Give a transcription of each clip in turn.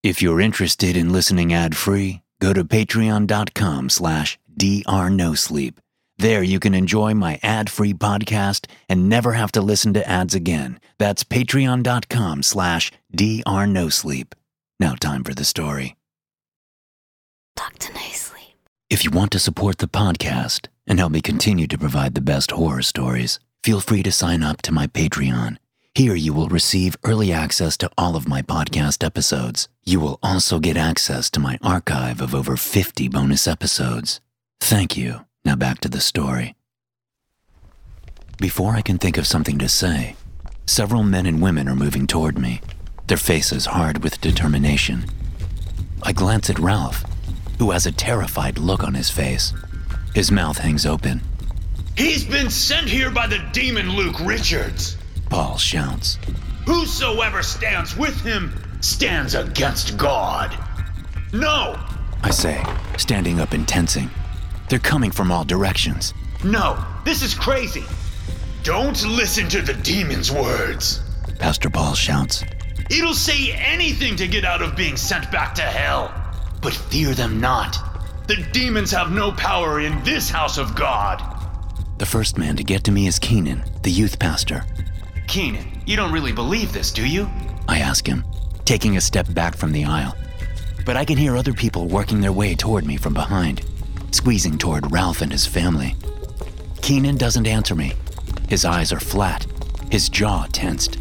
If you're interested in listening ad-free, go to patreon.com/drnosleep. There you can enjoy my ad-free podcast and never have to listen to ads again. That's patreon.com/drnosleep. Now time for the story. Dr. No Sleep. If you want to support the podcast and help me continue to provide the best horror stories, feel free to sign up to my Patreon. Here you will receive early access to all of my podcast episodes. You will also get access to my archive of over 50 bonus episodes. Thank you. Now back to the story. Before I can think of something to say, several men and women are moving toward me, their faces hard with determination. I glance at Ralph, who has a terrified look on his face. His mouth hangs open. "He's been sent here by the demon Luke Richards," Paul shouts. "Whosoever stands with him stands against God." "No, I say, standing up and tensing. They're coming from all directions. no, this is crazy. Don't listen to the demon's words. Pastor Paul shouts. It'll say anything to get out of being sent back to hell. But fear them not. The demons have no power in this house of God." The first man to get to me is Keenan, the youth pastor. "Keenan, you don't really believe this, do you?" I ask him, taking a step back from the aisle. But I can hear other people working their way toward me from behind, squeezing toward Ralph and his family. Keenan doesn't answer me. His eyes are flat, his jaw tensed.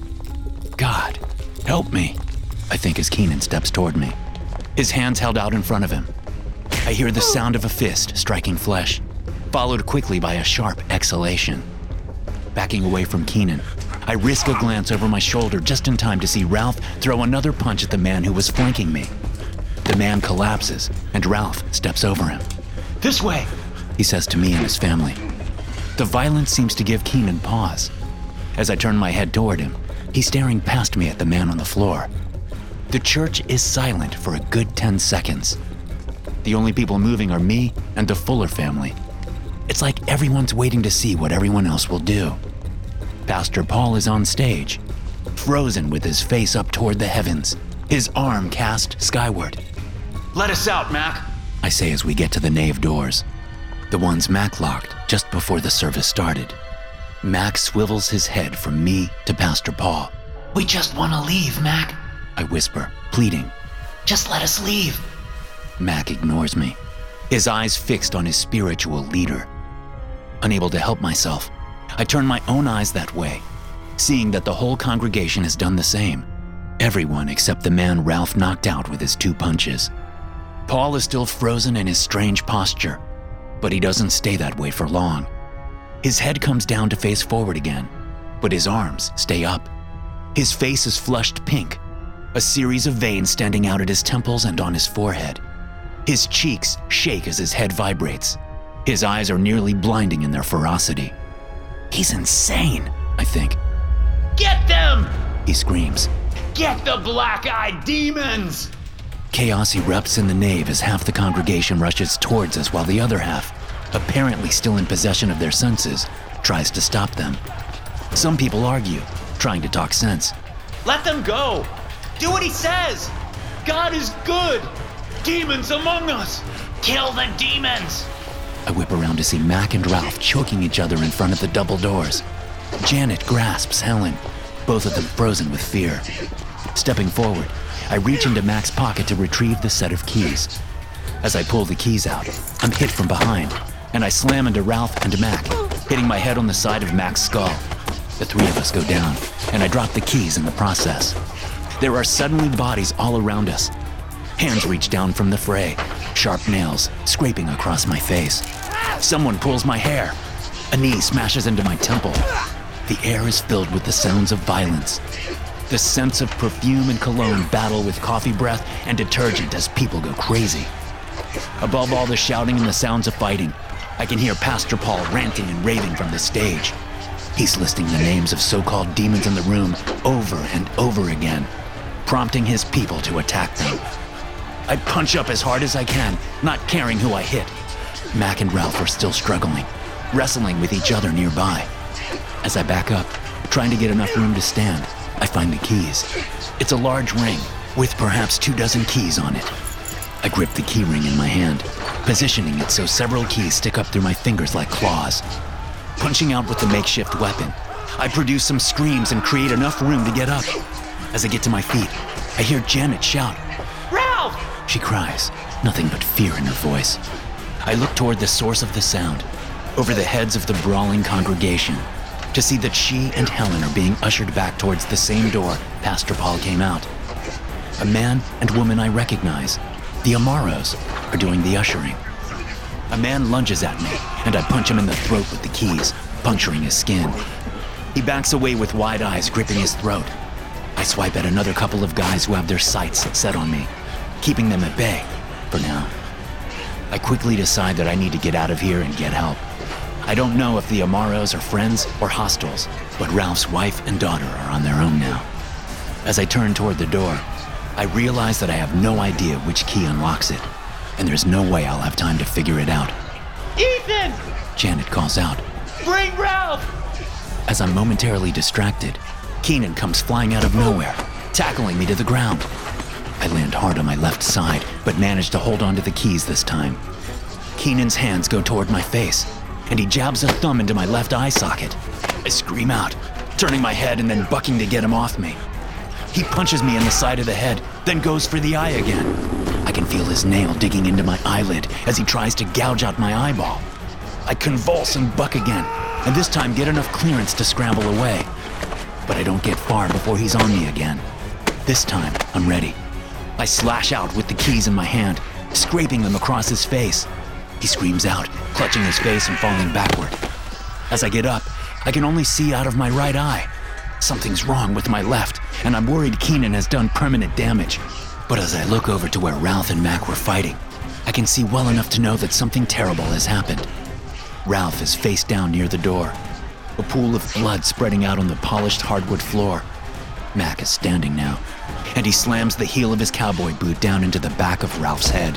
God, help me, I think as Keenan steps toward me, his hands held out in front of him. I hear the sound of a fist striking flesh, followed quickly by a sharp exhalation. Backing away from Keenan, I risk a glance over my shoulder just in time to see Ralph throw another punch at the man who was flanking me. The man collapses, and Ralph steps over him. "This way," he says to me and his family. The violence seems to give Keenan pause. As I turn my head toward him, he's staring past me at the man on the floor. The church is silent for a good 10 seconds. The only people moving are me and the Fuller family. It's like everyone's waiting to see what everyone else will do. Pastor Paul is on stage, frozen with his face up toward the heavens, his arm cast skyward. "Let us out, Mac." I say as we get to the nave doors, the ones Mac locked just before the service started. Mac swivels his head from me to Pastor Paul. "We just want to leave, Mac." I whisper, pleading. "Just let us leave." Mac ignores me, his eyes fixed on his spiritual leader. Unable to help myself, I turn my own eyes that way, seeing that the whole congregation has done the same. Everyone except the man Ralph knocked out with his 2 punches. Paul is still frozen in his strange posture, but he doesn't stay that way for long. His head comes down to face forward again, but his arms stay up. His face is flushed pink, a series of veins standing out at his temples and on his forehead. His cheeks shake as his head vibrates. His eyes are nearly blinding in their ferocity. He's insane, I think. "Get them!" He screams. "Get the black-eyed demons!" Chaos erupts in the nave as half the congregation rushes towards us while the other half, apparently still in possession of their senses, tries to stop them. Some people argue, trying to talk sense. "Let them go! Do what he says! God is good! Demons among us! Kill the demons!" I whip around to see Mac and Ralph choking each other in front of the double doors. Janet grasps Helen, both of them frozen with fear. Stepping forward, I reach into Mac's pocket to retrieve the set of keys. As I pull the keys out, I'm hit from behind, and I slam into Ralph and Mac, hitting my head on the side of Mac's skull. The 3 of us go down, and I drop the keys in the process. There are suddenly bodies all around us. Hands reach down from the fray, sharp nails scraping across my face. Someone pulls my hair. A knee smashes into my temple. The air is filled with the sounds of violence. The scents of perfume and cologne battle with coffee breath and detergent as people go crazy. Above all the shouting and the sounds of fighting, I can hear Pastor Paul ranting and raving from the stage. He's listing the names of so-called demons in the room over and over again, prompting his people to attack them. I punch up as hard as I can, not caring who I hit. Mac and Ralph are still struggling, wrestling with each other nearby. As I back up, trying to get enough room to stand, I find the keys. It's a large ring, with perhaps 24 keys on it. I grip the key ring in my hand, positioning it so several keys stick up through my fingers like claws. Punching out with the makeshift weapon, I produce some screams and create enough room to get up. As I get to my feet, I hear Janet shout, Ralph! She cries, nothing but fear in her voice. I look toward the source of the sound, over the heads of the brawling congregation, to see that she and Helen are being ushered back towards the same door Pastor Paul came out. A man and woman I recognize, the Amaros, are doing the ushering. A man lunges at me, and I punch him in the throat with the keys, puncturing his skin. He backs away with wide eyes, gripping his throat. I swipe at another couple of guys who have their sights set on me, keeping them at bay, for now. I quickly decide that I need to get out of here and get help. I don't know if the Amaros are friends or hostiles, but Ralph's wife and daughter are on their own now. As I turn toward the door, I realize that I have no idea which key unlocks it, and there's no way I'll have time to figure it out. Ethan! Janet calls out. Bring Ralph! As I'm momentarily distracted, Keenan comes flying out of nowhere, tackling me to the ground. I land hard on my left side, but manage to hold onto the keys this time. Keenan's hands go toward my face, and he jabs a thumb into my left eye socket. I scream out, turning my head and then bucking to get him off me. He punches me in the side of the head, then goes for the eye again. I can feel his nail digging into my eyelid as he tries to gouge out my eyeball. I convulse and buck again, and this time get enough clearance to scramble away. But I don't get far before he's on me again. This time, I'm ready. I slash out with the keys in my hand, scraping them across his face. He screams out, clutching his face and falling backward. As I get up, I can only see out of my right eye. Something's wrong with my left, and I'm worried Keenan has done permanent damage. But as I look over to where Ralph and Mac were fighting, I can see well enough to know that something terrible has happened. Ralph is face down near the door, a pool of blood spreading out on the polished hardwood floor. Mac is standing now, and he slams the heel of his cowboy boot down into the back of Ralph's head.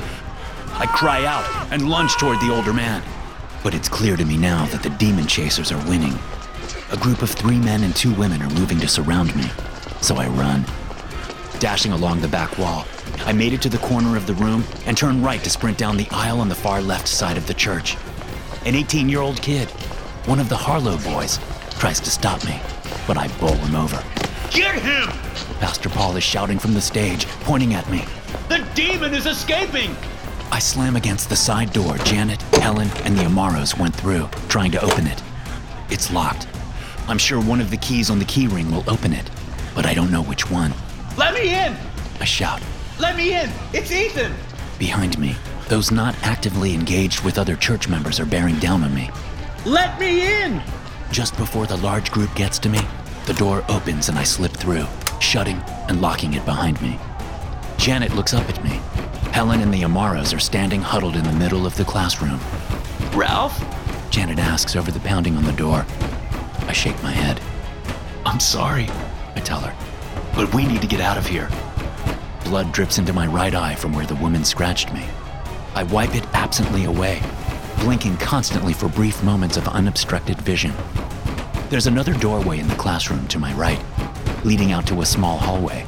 I cry out and lunge toward the older man, but it's clear to me now that the demon chasers are winning. A group of 3 men and 2 women are moving to surround me, so I run. Dashing along the back wall, I made it to the corner of the room and turn right to sprint down the aisle on the far left side of the church. An 18-year-old kid, one of the Harlow boys, tries to stop me, but I bowl him over. Get him! Pastor Paul is shouting from the stage, pointing at me. The demon is escaping! I slam against the side door Janet, Helen, and the Amaros went through, trying to open it. It's locked. I'm sure one of the keys on the key ring will open it, but I don't know which one. Let me in! I shout. Let me in! It's Ethan! Behind me, those not actively engaged with other church members are bearing down on me. Let me in! Just before the large group gets to me, the door opens and I slip through, shutting and locking it behind me. Janet looks up at me. Helen and the Amaros are standing huddled in the middle of the classroom. Ralph? Janet asks over the pounding on the door. I shake my head. I'm sorry, I tell her, but we need to get out of here. Blood drips into my right eye from where the woman scratched me. I wipe it absently away, blinking constantly for brief moments of unobstructed vision. There's another doorway in the classroom to my right, leading out to a small hallway.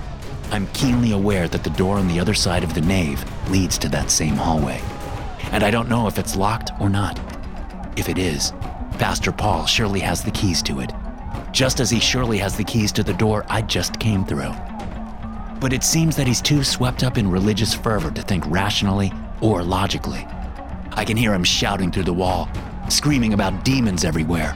I'm keenly aware that the door on the other side of the nave leads to that same hallway, and I don't know if it's locked or not. If it is, Pastor Paul surely has the keys to it, just as he surely has the keys to the door I just came through. But it seems that he's too swept up in religious fervor to think rationally or logically. I can hear him shouting through the wall, screaming about demons everywhere.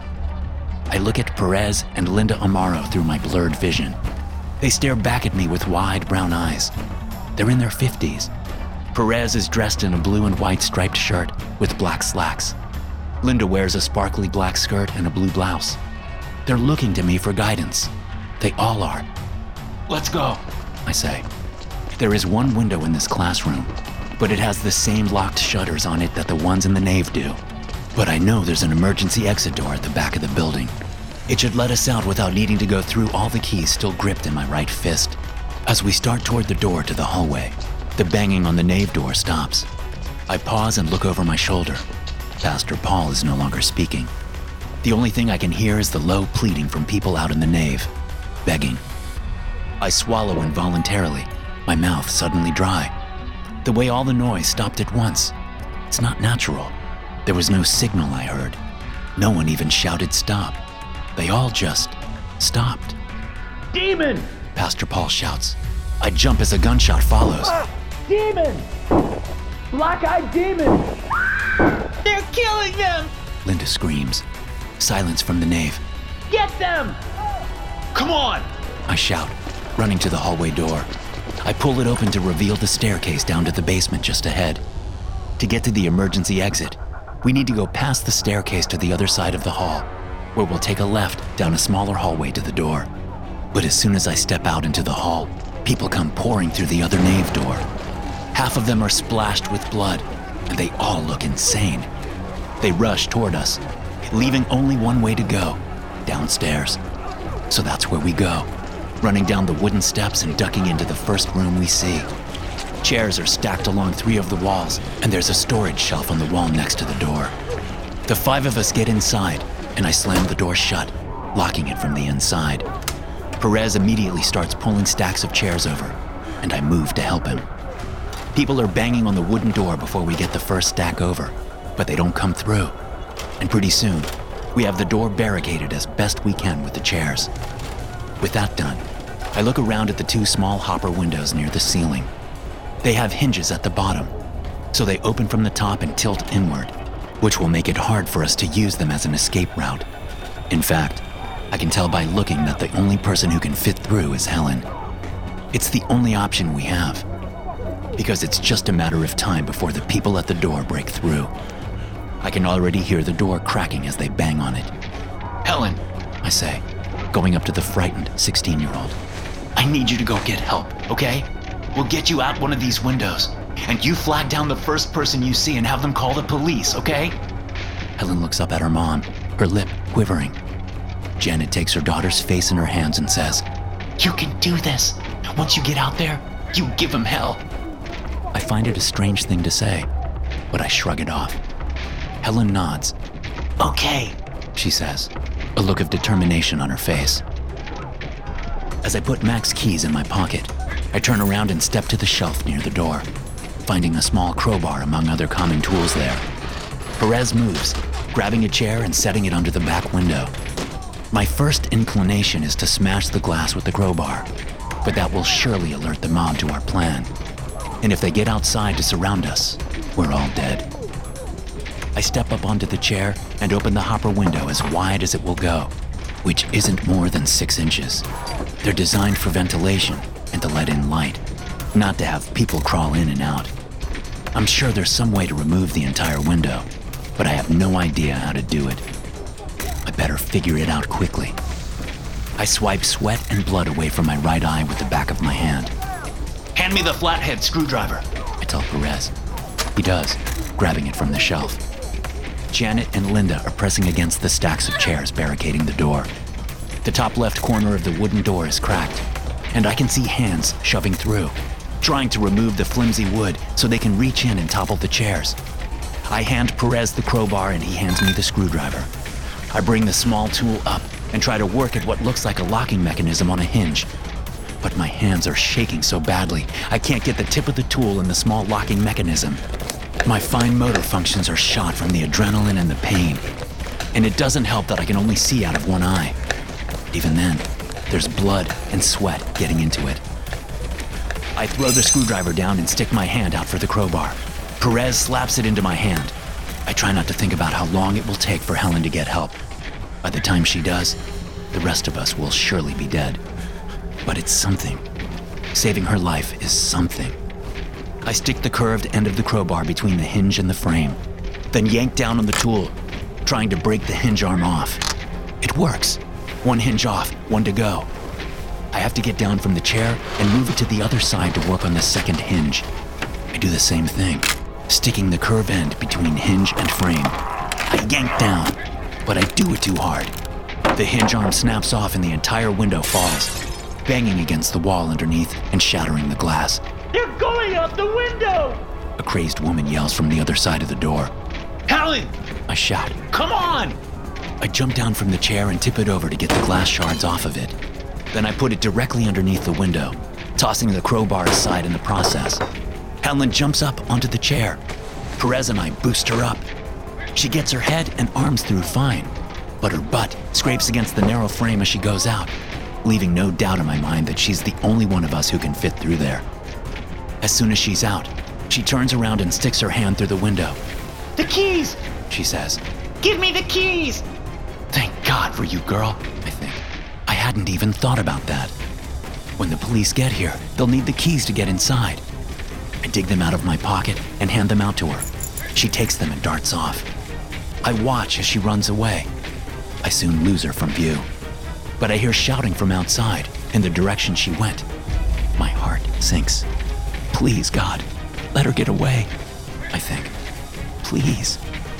I look at Perez and Linda Amaro through my blurred vision. They stare back at me with wide brown eyes. They're in their 50s. Perez is dressed in a blue and white striped shirt with black slacks. Linda wears a sparkly black skirt and a blue blouse. They're looking to me for guidance. They all are. Let's go, I say. There is one window in this classroom, but it has the same locked shutters on it that the ones in the nave do. But I know there's an emergency exit door at the back of the building. It should let us out without needing to go through all the keys still gripped in my right fist. As we start toward the door to the hallway, the banging on the nave door stops. I pause and look over my shoulder. Pastor Paul is no longer speaking. The only thing I can hear is the low pleading from people out in the nave, begging. I swallow involuntarily my mouth suddenly dry. The way all the noise stopped at once. It's not natural. There was no signal I heard. No one even shouted stop. They all just stopped. Demon! Pastor Paul shouts. I jump as a gunshot follows. Demon! Black-eyed demon! They're killing them! Linda screams. Silence from the nave. Get them! Come on! I shout, running to the hallway door. I pull it open to reveal the staircase down to the basement just ahead. To get to the emergency exit, we need to go past the staircase to the other side of the hall, where we'll take a left down a smaller hallway to the door. But as soon as I step out into the hall, people come pouring through the other nave door. Half of them are splashed with blood, and they all look insane. They rush toward us, leaving only one way to go, downstairs. So that's where we go, running down the wooden steps and ducking into the first room we see. Chairs are stacked along 3 of the walls, and there's a storage shelf on the wall next to the door. The 5 of us get inside, and I slam the door shut, locking it from the inside. Perez immediately starts pulling stacks of chairs over, and I move to help him. People are banging on the wooden door before we get the first stack over, but they don't come through. And pretty soon, we have the door barricaded as best we can with the chairs. With that done, I look around at the 2 small hopper windows near the ceiling. They have hinges at the bottom, so they open from the top and tilt inward, which will make it hard for us to use them as an escape route. In fact, I can tell by looking that the only person who can fit through is Helen. It's the only option we have, because it's just a matter of time before the people at the door break through. I can already hear the door cracking as they bang on it. Helen, I say, going up to the frightened 16-year-old. I need you to go get help, okay? We'll get you out one of these windows, and you flag down the first person you see and have them call the police, okay? Helen looks up at her mom, her lip quivering. Janet takes her daughter's face in her hands and says, You can do this. Once you get out there, you give them hell. I find it a strange thing to say, but I shrug it off. Helen nods. Okay, she says, a look of determination on her face. As I put Mac's keys in my pocket, I turn around and step to the shelf near the door, finding a small crowbar among other common tools there. Perez moves, grabbing a chair and setting it under the back window. My first inclination is to smash the glass with the crowbar, but that will surely alert the mob to our plan. And if they get outside to surround us, we're all dead. I step up onto the chair and open the hopper window as wide as it will go, which isn't more than 6 inches. They're designed for ventilation and to let in light, not to have people crawl in and out. I'm sure there's some way to remove the entire window, but I have no idea how to do it. I better figure it out quickly. I swipe sweat and blood away from my right eye with the back of my hand. Hand me the flathead screwdriver, I tell Perez. He does, grabbing it from the shelf. Janet and Linda are pressing against the stacks of chairs barricading the door. The top left corner of the wooden door is cracked, and I can see hands shoving through, trying to remove the flimsy wood so they can reach in and topple the chairs. I hand Perez the crowbar and he hands me the screwdriver. I bring the small tool up and try to work at what looks like a locking mechanism on a hinge. But my hands are shaking so badly, I can't get the tip of the tool in the small locking mechanism. My fine motor functions are shot from the adrenaline and the pain, and it doesn't help that I can only see out of one eye. Even then, there's blood and sweat getting into it. I throw the screwdriver down and stick my hand out for the crowbar. Perez slaps it into my hand. I try not to think about how long it will take for Helen to get help. By the time she does, the rest of us will surely be dead. But it's something. Saving her life is something. I stick the curved end of the crowbar between the hinge and the frame, then yank down on the tool, trying to break the hinge arm off. It works. One hinge off, one to go. I have to get down from the chair and move it to the other side to work on the second hinge. I do the same thing, sticking the curved end between hinge and frame. I yank down, but I do it too hard. The hinge arm snaps off and the entire window falls, banging against the wall underneath and shattering the glass. They're going out the window! A crazed woman yells from the other side of the door. Helen! I shout. Come on! I jump down from the chair and tip it over to get the glass shards off of it. Then I put it directly underneath the window, tossing the crowbar aside in the process. Helen jumps up onto the chair. Perez and I boost her up. She gets her head and arms through fine, but her butt scrapes against the narrow frame as she goes out, leaving no doubt in my mind that she's the only one of us who can fit through there. As soon as she's out, she turns around and sticks her hand through the window. The keys! She says, Give me the keys! "Thank God for you, girl," I think. I hadn't even thought about that. When the police get here, they'll need the keys to get inside. I dig them out of my pocket and hand them out to her. She takes them and darts off. I watch as she runs away. I soon lose her from view. But I hear shouting from outside in the direction she went. My heart sinks. Please, God, let her get away, I think. Please.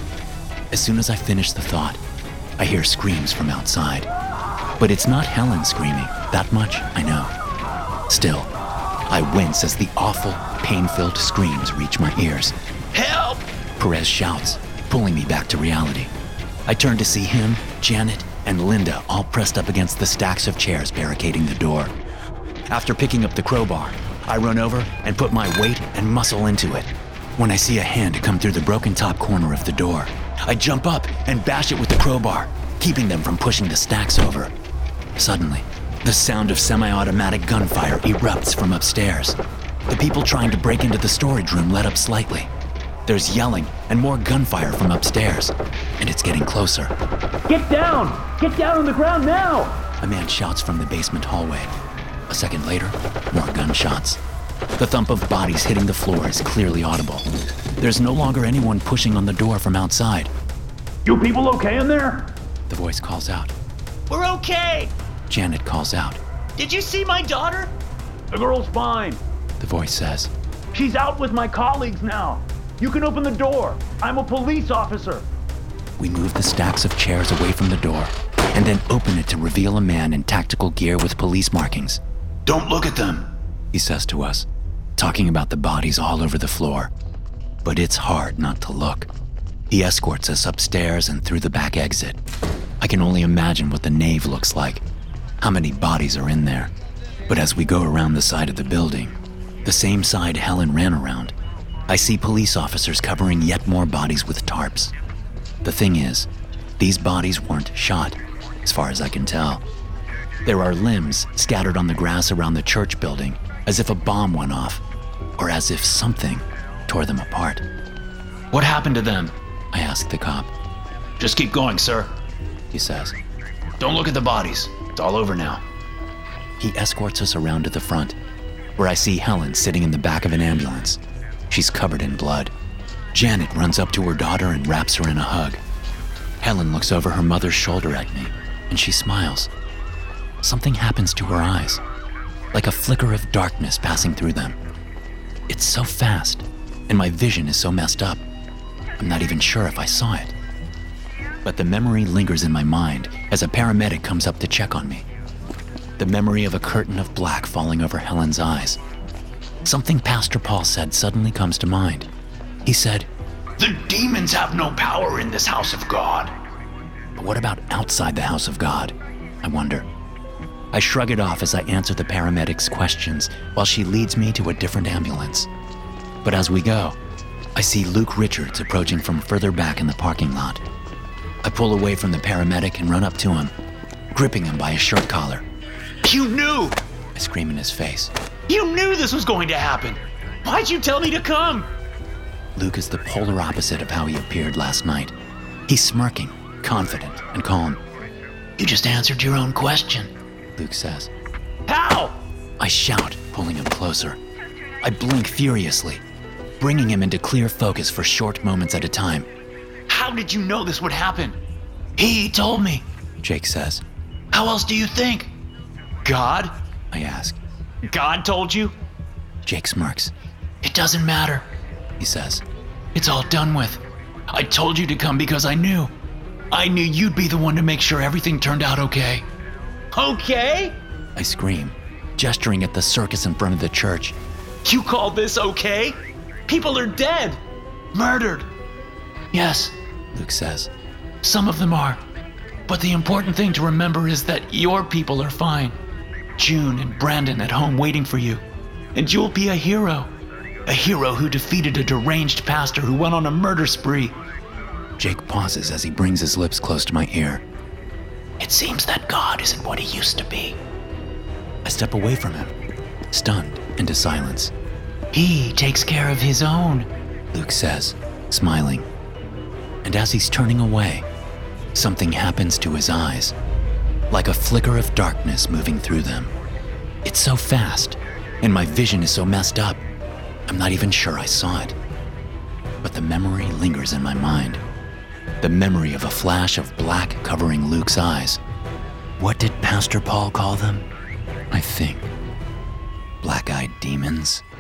As soon as I finish the thought, I hear screams from outside. But it's not Helen screaming, that much I know. Still, I wince as the awful, pain-filled screams reach my ears. Help! Perez shouts, pulling me back to reality. I turn to see him, Janet, and Linda all pressed up against the stacks of chairs barricading the door. After picking up the crowbar, I run over and put my weight and muscle into it. When I see a hand come through the broken top corner of the door, I jump up and bash it with the crowbar, keeping them from pushing the stacks over. Suddenly, the sound of semi-automatic gunfire erupts from upstairs. The people trying to break into the storage room let up slightly. There's yelling and more gunfire from upstairs, and it's getting closer. Get down! Get down on the ground now! A man shouts from the basement hallway. A second later, more gunshots. The thump of bodies hitting the floor is clearly audible. There's no longer anyone pushing on the door from outside. You people okay in there? The voice calls out. We're okay! Janet calls out. Did you see my daughter? The girl's fine. The voice says. She's out with my colleagues now. You can open the door. I'm a police officer. We move the stacks of chairs away from the door and then open it to reveal a man in tactical gear with police markings. Don't look at them, he says to us, talking about the bodies all over the floor. But it's hard not to look. He escorts us upstairs and through the back exit. I can only imagine what the nave looks like, how many bodies are in there. But as we go around the side of the building, the same side Helen ran around, I see police officers covering yet more bodies with tarps. The thing is, these bodies weren't shot, as far as I can tell. There are limbs scattered on the grass around the church building, as if a bomb went off, or as if something tore them apart. What happened to them? I ask the cop. Just keep going, sir, he says. Don't look at the bodies. It's all over now. He escorts us around to the front, where I see Helen sitting in the back of an ambulance. She's covered in blood. Janet runs up to her daughter and wraps her in a hug. Helen looks over her mother's shoulder at me, and she smiles. Something happens to her eyes, like a flicker of darkness passing through them. It's so fast, and my vision is so messed up, I'm not even sure if I saw it. But the memory lingers in my mind as a paramedic comes up to check on me. The memory of a curtain of black falling over Helen's eyes. Something Pastor Paul said suddenly comes to mind. He said, "The demons have no power in this house of God." But what about outside the house of God? I wonder. I shrug it off as I answer the paramedic's questions while she leads me to a different ambulance. But as we go, I see Luke Richards approaching from further back in the parking lot. I pull away from the paramedic and run up to him, gripping him by his shirt collar. You knew! I scream in his face. You knew this was going to happen! Why'd you tell me to come? Luke is the polar opposite of how he appeared last night. He's smirking, confident, and calm. "You just answered your own question," Luke says. How? I shout, pulling him closer. I blink furiously, bringing him into clear focus for short moments at a time. How did you know this would happen? He told me, Jake says. How else do you think? God? I ask. God told you? Jake smirks. It doesn't matter, He says. It's all done with. I told you to come because I knew. I knew you'd be the one to make sure everything turned out okay. Okay? I scream, gesturing at the circus in front of the church. You call this okay? People are dead. Murdered. Yes, Luke says. Some of them are. But the important thing to remember is that your people are fine. June and Brandon at home waiting for you. And you'll be a hero. A hero who defeated a deranged pastor who went on a murder spree. Jake pauses as he brings his lips close to my ear. It seems that God isn't what he used to be. I step away from him, stunned into silence. He takes care of his own, Luke says, smiling. And as he's turning away, something happens to his eyes, like a flicker of darkness moving through them. It's so fast, and my vision is so messed up, I'm not even sure I saw it. But the memory lingers in my mind. The memory of a flash of black covering Luke's eyes. What did Pastor Paul call them? I think black-eyed demons.